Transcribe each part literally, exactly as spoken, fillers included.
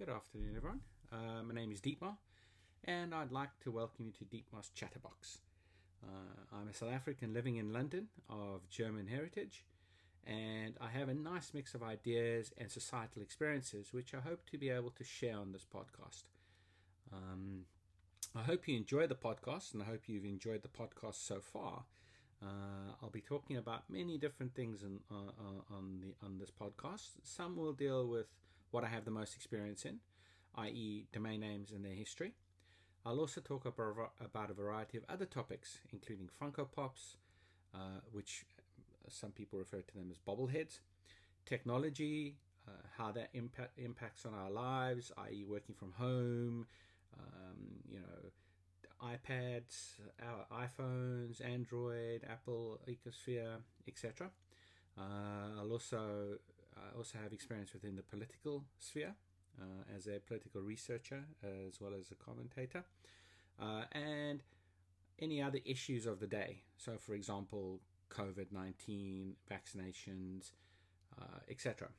Good afternoon, everyone. Uh, my name is Dietmar, and I'd like to welcome you to Dietmar's Chatterbox. Uh, I'm a South African living in London of German heritage, and I have a nice mix of ideas and societal experiences which I hope to be able to share on this podcast. Um, I hope you enjoy the podcast, and I hope you've enjoyed the podcast so far. Uh, I'll be talking about many different things on, uh, on the on this podcast. Some will deal with what I have the most experience in, that is domain names and their history. I'll also talk about, about a variety of other topics, including Funko Pops, uh, which some people refer to them as bobbleheads, technology, uh, how that impact, impacts on our lives, that is working from home, um, you know, iPads, our iPhones, Android, Apple, Ecosphere, et cetera. Uh, I'll also I also have experience within the political sphere uh, as a political researcher as well as a commentator, uh, and any other issues of the day. So, for example, COVID nineteen, vaccinations, uh, et cetera.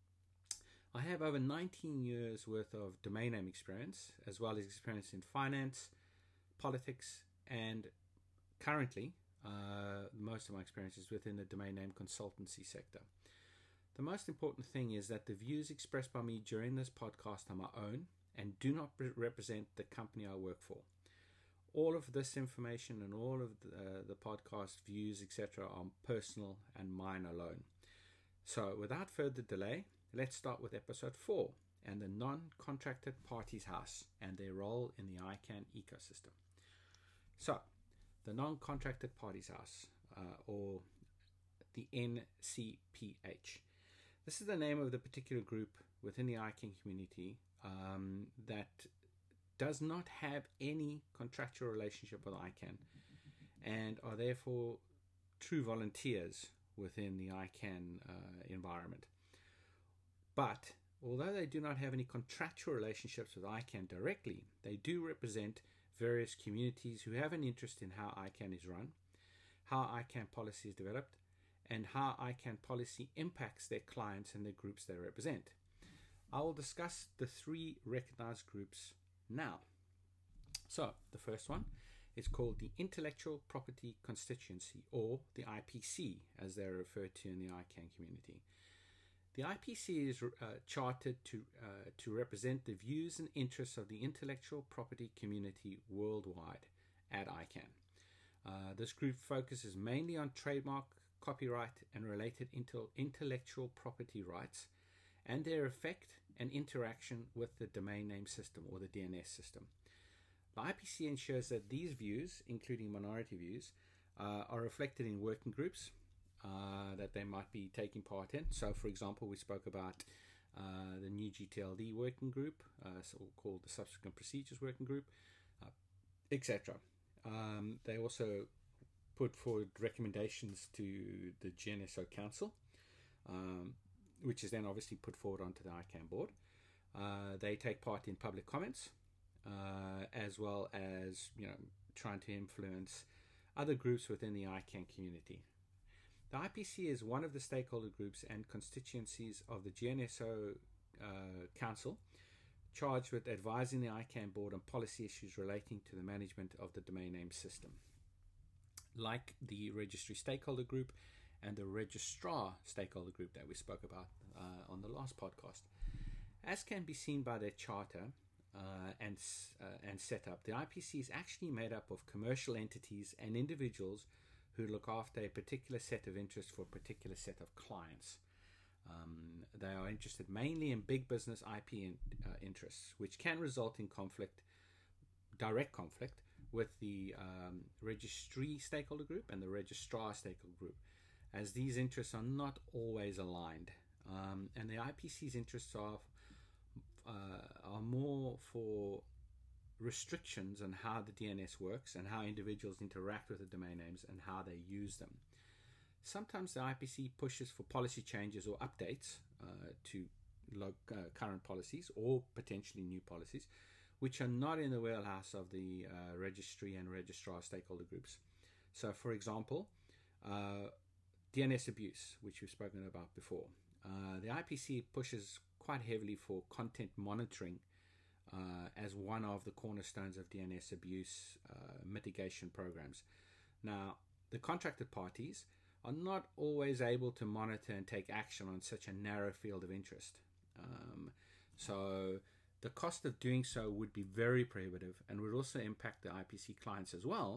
I have over nineteen years worth of domain name experience, as well as experience in finance, politics, and currently uh, most of my experience is within the domain name consultancy sector. The most important thing is that the views expressed by me during this podcast are my own and do not represent the company I work for. All of this information and all of the, uh, the podcast views, et cetera, are personal and mine alone. So, without further delay, let's start with episode four and the non-contracted parties house and their role in the I CANN ecosystem. So, the non-contracted parties house, uh, or the N C P H. This is the name of the particular group within the I CANN community um, that does not have any contractual relationship with I CANN and are therefore true volunteers within the I CANN uh, environment. But although they do not have any contractual relationships with I CANN directly, they do represent various communities who have an interest in how I CANN is run, how I CANN policy is developed, and how I CANN policy impacts their clients and the groups they represent. I will discuss the three recognized groups now. So, the first one is called the Intellectual Property Constituency, or the I P C, as they're referred to in the I CANN community. The I P C is uh, chartered to uh, to represent the views and interests of the intellectual property community worldwide at I CANN. Uh, this group focuses mainly on trademark, copyright, and related intel- intellectual property rights and their effect and interaction with the domain name system, or the D N S system. The I P C ensures that these views, including minority views, uh, are reflected in working groups Uh, that they might be taking part in. So, for example, we spoke about uh, the new G T L D working group, uh, so called the Subsequent Procedures Working Group, uh, et cetera. Um, they also put forward recommendations to the G N S O Council, um, which is then obviously put forward onto the I CANN board. Uh, they take part in public comments, uh, as well as, you know, trying to influence other groups within the I CANN community. The I P C is one of the stakeholder groups and constituencies of the G N S O uh, Council, charged with advising the I CANN board on policy issues relating to the management of the domain name system. Like the registry stakeholder group and the registrar stakeholder group that we spoke about uh, on the last podcast. As can be seen by their charter uh, and, uh, and setup, the I P C is actually made up of commercial entities and individuals who look after a particular set of interests for a particular set of clients. Um, they are interested mainly in big business I P in, uh, interests, which can result in conflict, direct conflict, with the um, registry stakeholder group and the registrar stakeholder group, as these interests are not always aligned. Um, and the I P C's interests are, uh, are more for restrictions on how the D N S works and how individuals interact with the domain names and how they use them. Sometimes the I P C pushes for policy changes or updates uh, to lo- uh, current policies or potentially new policies, which are not in the wheelhouse of the uh, registry and registrar stakeholder groups. So, for example, uh, D N S abuse, which we've spoken about before. Uh, the I P C pushes quite heavily for content monitoring uh, as one of the cornerstones of D N S abuse uh, mitigation programs. Now, the contracted parties are not always able to monitor and take action on such a narrow field of interest. Um, so the cost of doing so would be very prohibitive and would also impact the I P C clients as well,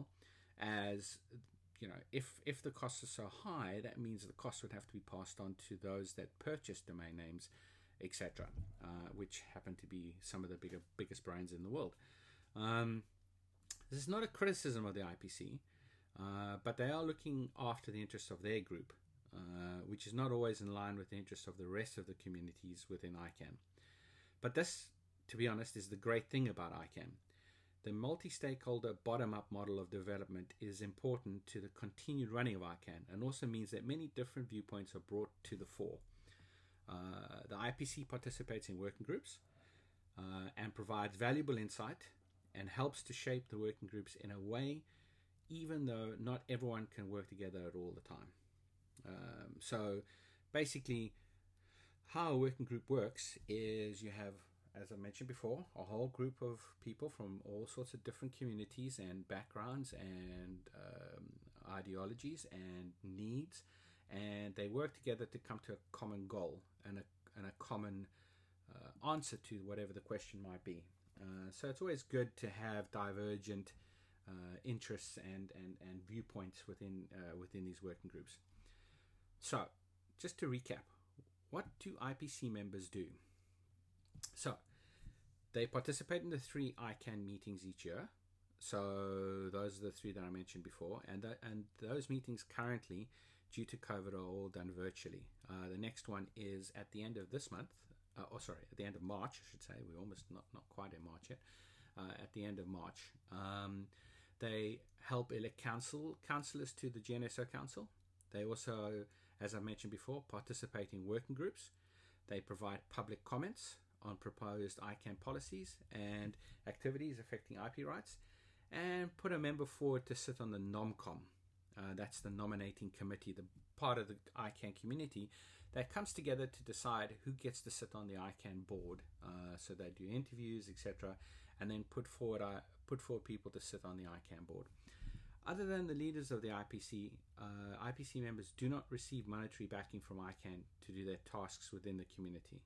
as you know, if if the costs are so high, that means the cost would have to be passed on to those that purchase domain names, et cetera, uh, which happen to be some of the bigger biggest brands in the world. Um, this is not a criticism of the I P C, uh, but they are looking after the interests of their group, uh, which is not always in line with the interests of the rest of the communities within ICANN. But this, to be honest, is the great thing about ICANN. The multi-stakeholder bottom-up model of development is important to the continued running of ICANN, and also means that many different viewpoints are brought to the fore. Uh, the I P C participates in working groups uh, and provides valuable insight and helps to shape the working groups in a way, even though not everyone can work together at all the time. Um, so basically, how a working group works is you have, as I mentioned before, a whole group of people from all sorts of different communities and backgrounds and um, ideologies and needs, and they work together to come to a common goal and a, and a common uh, answer to whatever the question might be. Uh, so it's always good to have divergent uh, interests and, and, and viewpoints within uh, within these working groups. So, just to recap, what do I P C members do? So, they participate in the three ICANN meetings each year. So those are the three that I mentioned before, and th- and those meetings currently, due to COVID, are all done virtually. Uh, the next one is at the end of this month. Uh, oh, sorry, at the end of March, I should say. We're almost not not quite in March yet. Uh, at the end of March, um, they help elect council councillors to the G N S O Council. They also, as I mentioned before, participate in working groups. They provide public comments on proposed ICANN policies and activities affecting I P rights, and put a member forward to sit on the NOMCOM. Uh, that's the nominating committee, the part of the ICANN community that comes together to decide who gets to sit on the ICANN board. Uh, so they do interviews, et cetera, and then put forward uh, put forward people to sit on the ICANN board. Other than the leaders of the I P C, uh, I P C members do not receive monetary backing from ICANN to do their tasks within the community.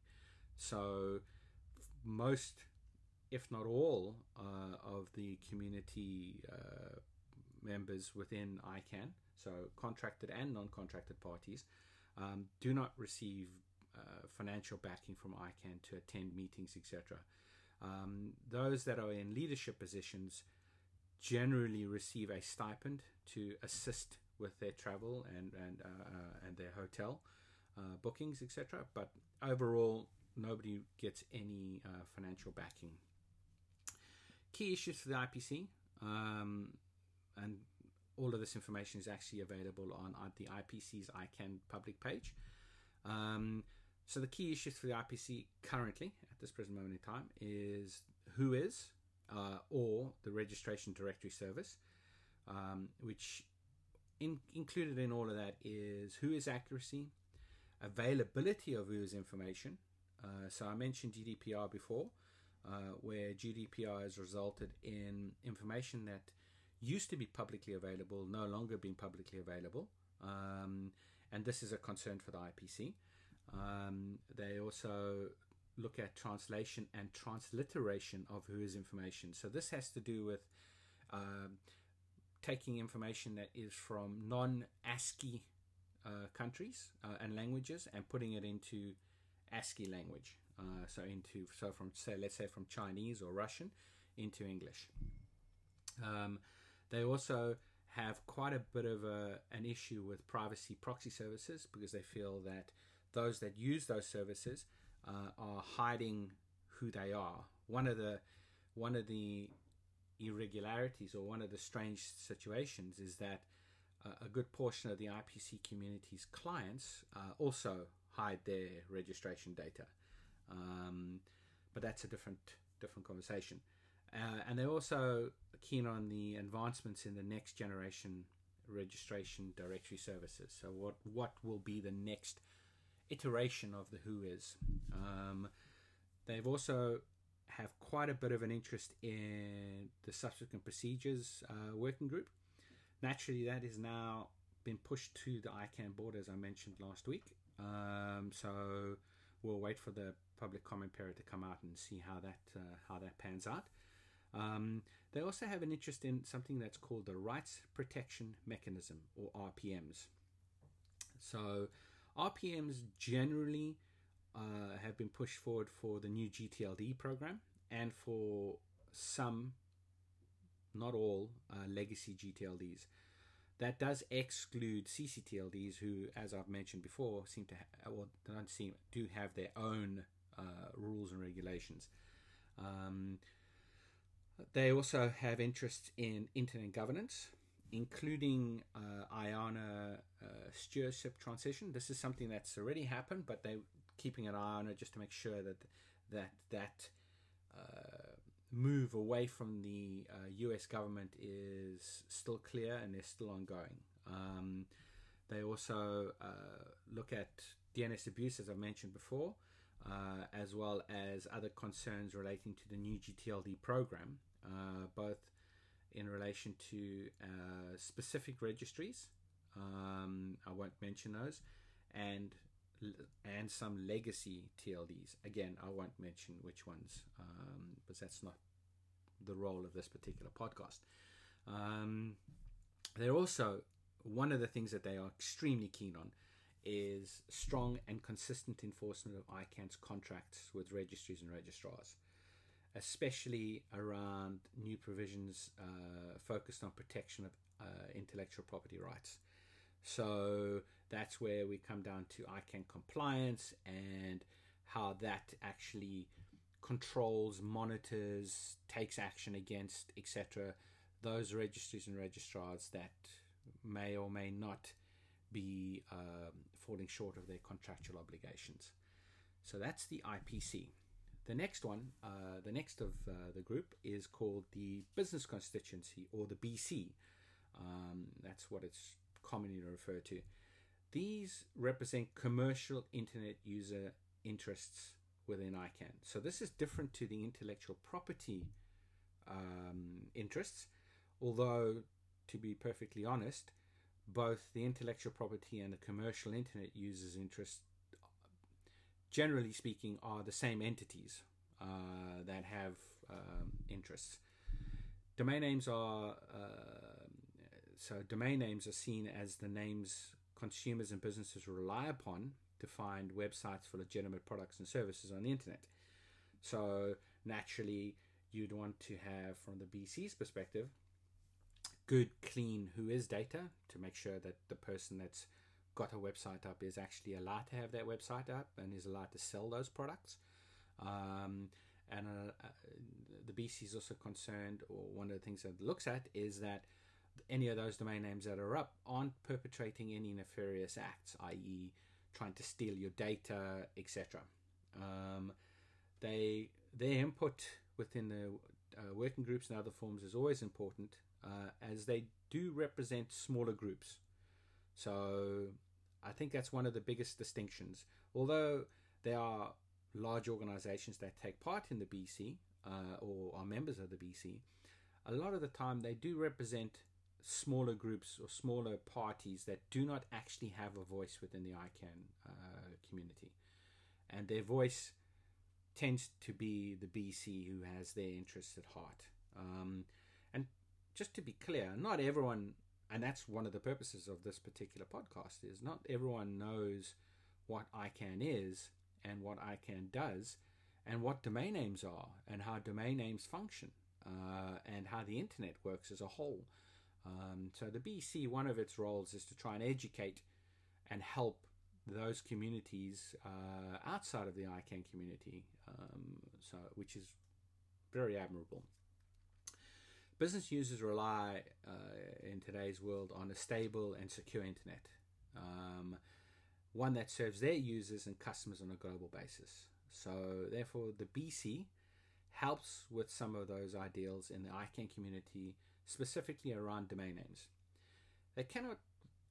So most, if not all, uh, of the community uh, members within ICANN, so contracted and non-contracted parties, um, do not receive uh, financial backing from ICANN to attend meetings, et cetera. Um, those that are in leadership positions generally receive a stipend to assist with their travel and and uh, and their hotel uh, bookings, et cetera. But overall, nobody gets any uh, financial backing. Key issues for the I P C, um, and all of this information is actually available on the I P C's ICANN public page. Um, so the key issues for the I P C currently, at this present moment in time, is who is, uh, or the registration directory service, um, which in, included in all of that is who is accuracy, availability of who is information. Uh, so I mentioned G D P R before, uh, where G D P R has resulted in information that used to be publicly available no longer being publicly available, um, and this is a concern for the I P C. Um, they also look at translation and transliteration of who is information. So this has to do with um, taking information that is from non-ASCII uh, countries uh, and languages and putting it into ASCII language, uh, so into so from say let's say from Chinese or Russian into English. Um, they also have quite a bit of a, an issue with privacy proxy services, because they feel that those that use those services uh, are hiding who they are. One of the one of the irregularities, or one of the strange situations, is that uh, a good portion of the I P C community's clients uh, also hide their registration data, um, but that's a different different conversation. Uh, and they're also keen on the advancements in the next generation registration directory services. So what what will be the next iteration of the WHOIS. Um, they've also have quite a bit of an interest in the subsequent procedures uh, working group. Naturally, that is now been pushed to the I CANN board, as I mentioned last week. Um, so we'll wait for the public comment period to come out and see how that uh, how that pans out. Um, they also have an interest in something that's called the Rights Protection Mechanism, or R P Ms. So R P Ms generally uh, have been pushed forward for the new G T L D program and for some, not all, uh, legacy G T L Ds. That does exclude C C T L Ds, who, as I've mentioned before, seem to ha- or don't seem do have their own uh, rules and regulations. Um, they also have interest in internet governance, including uh, IANA uh, stewardship transition. This is something that's already happened, but they're keeping an eye on it just to make sure that that that uh, move away from the uh, U S government is still clear and is still ongoing. Um, they also uh, look at D N S abuse, as I mentioned before, uh, as well as other concerns relating to the new G T L D program, uh, both in relation to uh, specific registries. Um, I won't mention those, and and some legacy T L Ds. Again, I won't mention which ones, um, because that's not the role of this particular podcast. Um, they're also, one of the things that they are extremely keen on is strong and consistent enforcement of I CANN's contracts with registries and registrars, especially around new provisions uh, focused on protection of uh, intellectual property rights. So that's where we come down to I CANN compliance and how that actually controls, monitors, takes action against, et cetera, those registries and registrars that may or may not be um, falling short of their contractual obligations. So that's the I P C. The next one, uh, the next of uh, the group is called the Business Constituency, or the B C. Um, that's what it's commonly referred to. These represent commercial internet user interests within I CANN. So this is different to the intellectual property um, interests, although, to be perfectly honest, both the intellectual property and the commercial internet users' interests, generally speaking, are the same entities uh, that have um, interests. Domain names are uh, so domain names are seen as the names consumers and businesses rely upon to find websites for legitimate products and services on the internet. So naturally, you'd want to have, from the B C's perspective, good, clean WHOIS data to make sure that the person that's got a website up is actually allowed to have that website up and is allowed to sell those products. Um, and uh, uh, the B C is also concerned, or one of the things that it looks at, is that any of those domain names that are up aren't perpetrating any nefarious acts, that is trying to steal your data, et cetera. Um, they their input within the uh, working groups and other forums is always important, uh, as they do represent smaller groups. So I think that's one of the biggest distinctions. Although there are large organizations that take part in the B C uh, or are members of the B C, a lot of the time they do represent smaller groups or smaller parties that do not actually have a voice within the I CANN uh, community. And their voice tends to be the B C, who has their interests at heart. Um, and just to be clear, not everyone, and that's one of the purposes of this particular podcast, is not everyone knows what I CANN is and what I CANN does and what domain names are and how domain names function uh, and how the internet works as a whole. Um, so the B C, one of its roles is to try and educate and help those communities uh, outside of the I CANN community, um, so which is very admirable. Business users rely uh, in today's world on a stable and secure internet, um, one that serves their users and customers on a global basis. So therefore the B C helps with some of those ideals in the I CANN community, specifically around domain names. They cannot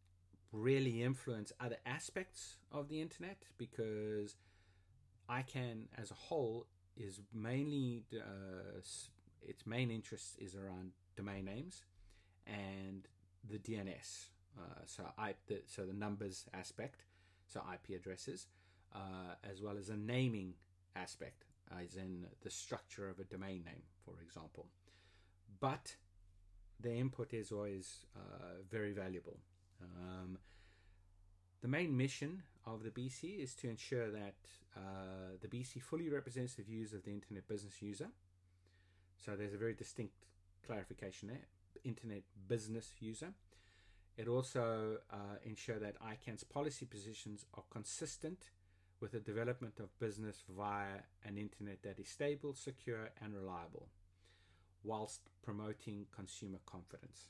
really influence other aspects of the internet, because I CANN as a whole is mainly uh, its main interest is around domain names and the D N S. Uh, so I the, so the numbers aspect, so I P addresses, uh, as well as a naming aspect, as in the structure of a domain name, for example. But the input is always uh, very valuable. Um, the main mission of the B C is to ensure that uh, the B C fully represents the views of the internet business user. So there's a very distinct clarification there, internet business user. It also uh, ensure that I CANN's policy positions are consistent with the development of business via an internet that is stable, secure, and reliable, whilst promoting consumer confidence.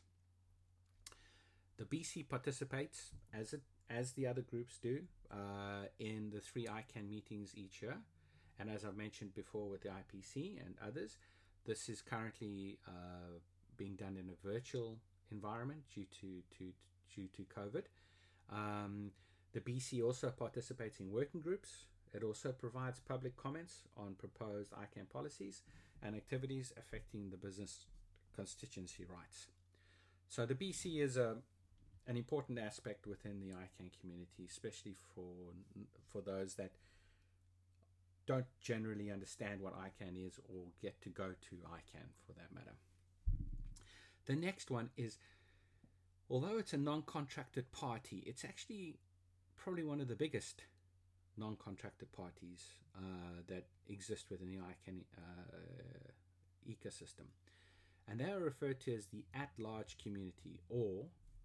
The B C participates, as it as the other groups do, uh, in the three I CANN meetings each year. And as I've mentioned before with the I P C and others, this is currently uh, being done in a virtual environment due to, to due to COVID. Um, the B C also participates in working groups. It also provides public comments on proposed I CANN policies and activities affecting the business constituency rights. So the B C is a an important aspect within the I CANN community, especially for for those that don't generally understand what I CANN is or get to go to I CANN for that matter. The next one is, although it's a non-contracted party, it's actually probably one of the biggest non-contracted parties uh, that exist within the I CANN uh, ecosystem. And they are referred to as the at-large community, or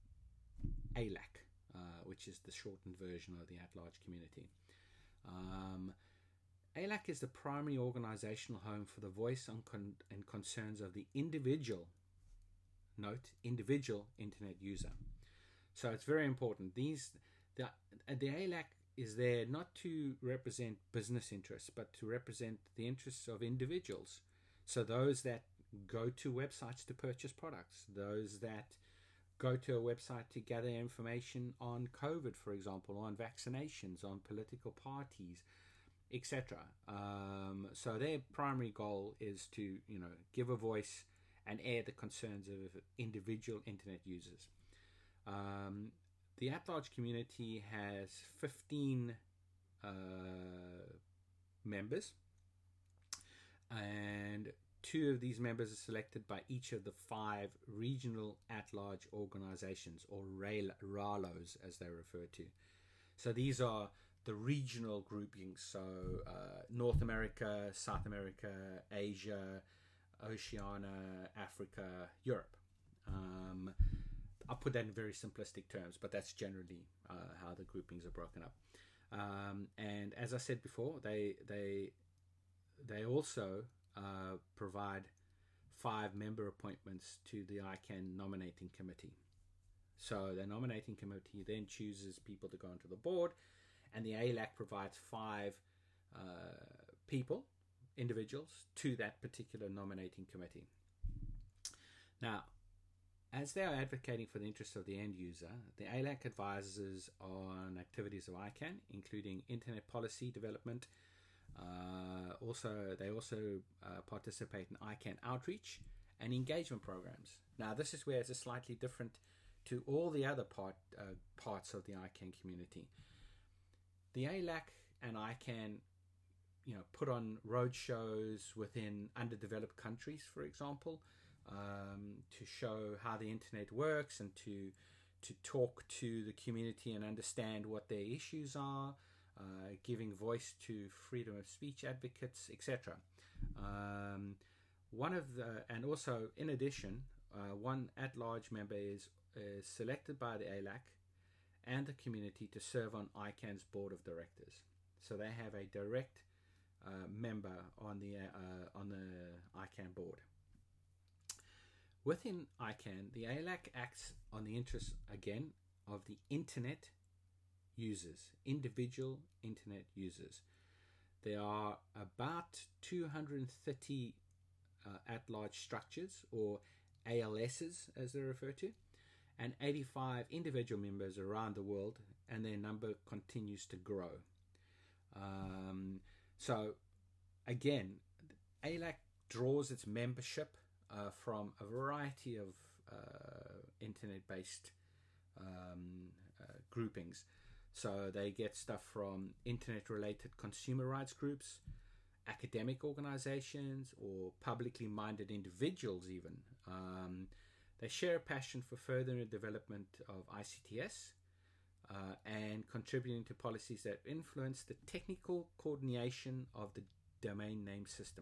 A L A C, uh, which is the shortened version of the at-large community. Um, A L A C is the primary organizational home for the voice and, con and concerns of the individual, note, individual internet user. So it's very important. These the, the A L A C is there not to represent business interests, but to represent the interests of individuals. So those that go to websites to purchase products, those that go to a website to gather information on COVID, for example, on vaccinations, on political parties, et cetera. Um, so their primary goal is to, you know, give a voice and air the concerns of individual internet users. Um, the at-large community has fifteen uh, members, and two of these members are selected by each of the five regional at-large organizations, or R A L Os as they're referred to. So these are the regional groupings, so uh, North America, South America, Asia, Oceania, Africa, Europe. Um, I'll put that in very simplistic terms, but that's generally uh, how the groupings are broken up. Um, and as I said before, they they they also uh, provide five member appointments to the I CANN nominating committee. So the nominating committee then chooses people to go onto the board, and the A L A C provides five uh, people, individuals, to that particular nominating committee. Now, as they are advocating for the interests of the end user, the A L A C advises on activities of I CANN, including internet policy development. Uh, also, they also uh, participate in I CANN outreach and engagement programs. Now, this is where it's slightly different to all the other part uh, parts of the I CANN community. The A L A C and I CANN, you know, put on road shows within underdeveloped countries, for example, um, to show how the internet works and to to talk to the community and understand what their issues are, uh, giving voice to freedom of speech advocates, et cetera. Um, one of the, and also in addition, uh, one at-large member is, is selected by the A L A C and the community to serve on I CANN's board of directors. So they have a direct uh, member on the uh, on the I CANN board. Within I CANN, the A L A C acts on the interests, again, of the internet users, individual internet users. There are about two hundred thirty uh, at-large structures, or A L Ss as they're referred to, and eighty-five individual members around the world, and their number continues to grow. Um, so, again, A L A C draws its membership uh, from a variety of uh, internet-based um, uh, groupings. So they get stuff from internet-related consumer rights groups, academic organizations, or publicly minded individuals even. Um, they share a passion for further development of I C T S uh, and contributing to policies that influence the technical coordination of the domain name system.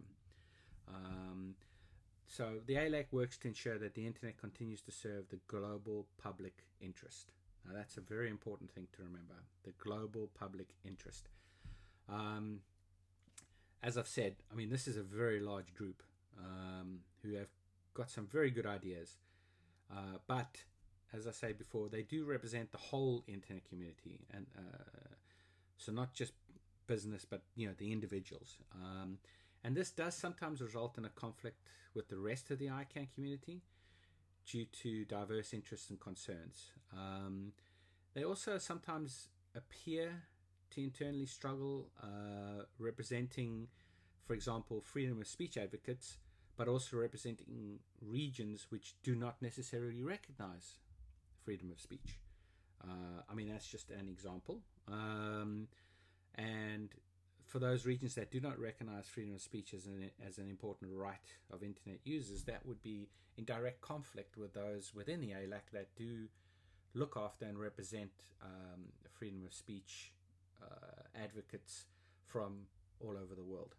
Um, so the A L A C works to ensure that the internet continues to serve the global public interest. Now that's a very important thing to remember, the global public interest. Um, as I've said, I mean, this is a very large group um, who have got some very good ideas. Uh, but, as I said before, they do represent the whole internet community. And uh, so not just business, but, you know, the individuals. Um, and this does sometimes result in a conflict with the rest of the I CANN community due to diverse interests and concerns. Um, they also sometimes appear to internally struggle uh, representing, for example, freedom of speech advocates, but also representing regions which do not necessarily recognize freedom of speech. Uh, I mean, that's just an example. Um, and for those regions that do not recognize freedom of speech as an, as an important right of internet users, that would be in direct conflict with those within the A L A C that do look after and represent um, freedom of speech uh, advocates from all over the world.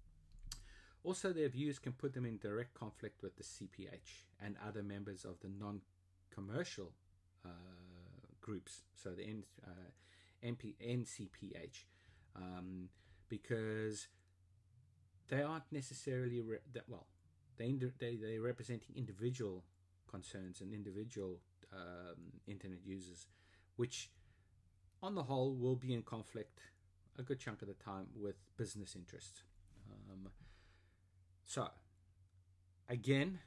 Also, their views can put them in direct conflict with the C P H and other members of the non-commercial uh, groups, so the N, uh, N P, N C P H, um, because they aren't necessarily re- that well. They they they're representing individual concerns and individual um, internet users, which, on the whole, will be in conflict a good chunk of the time with business interests. Um, So, again,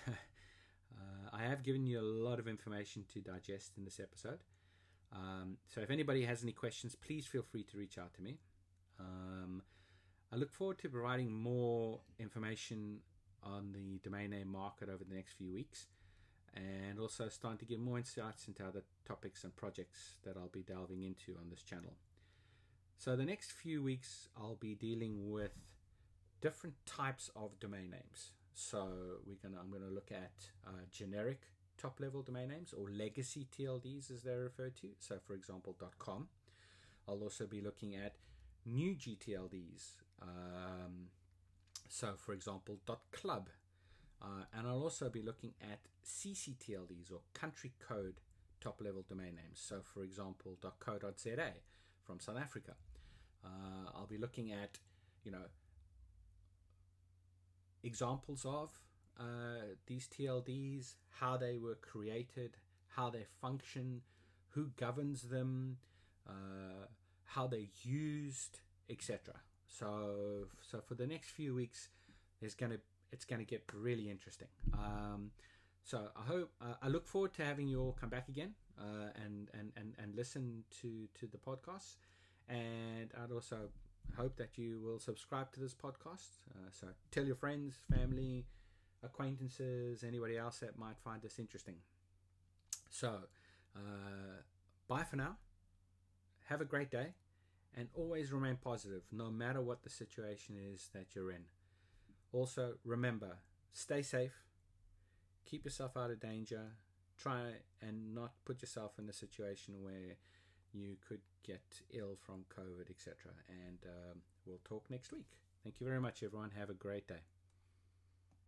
uh, I have given you a lot of information to digest in this episode. Um, so if anybody has any questions, please feel free to reach out to me. Um, I look forward to providing more information on the domain name market over the next few weeks, and also starting to give more insights into other topics and projects that I'll be delving into on this channel. So the next few weeks, I'll be dealing with different types of domain names. So we're gonna, I'm going to look at uh, generic top-level domain names, or legacy T L Ds as they're referred to. So, for example, .com. I'll also be looking at new G T L Ds. Um, so, for example, .club. Uh, and I'll also be looking at C C T L Ds, or country code top-level domain names. So, for example, .co dot Z A from South Africa. Uh, I'll be looking at, you know, examples of uh, these T L Ds, how they were created, how they function, who governs them, uh, how they're used, et cetera. So, so for the next few weeks, there's gonna it's gonna get really interesting. Um, so I hope uh, I look forward to having you all come back again uh, and, and and and listen to to the podcast, and I'd also hope that you will subscribe to this podcast. Uh, so tell your friends, family, acquaintances, anybody else that might find this interesting. So uh, bye for now. Have a great day, and always remain positive no matter what the situation is that you're in. Also, remember, stay safe, keep yourself out of danger, try and not put yourself in a situation where you could get ill from COVID, et cetera. And um, we'll talk next week. Thank you very much, everyone. Have a great day.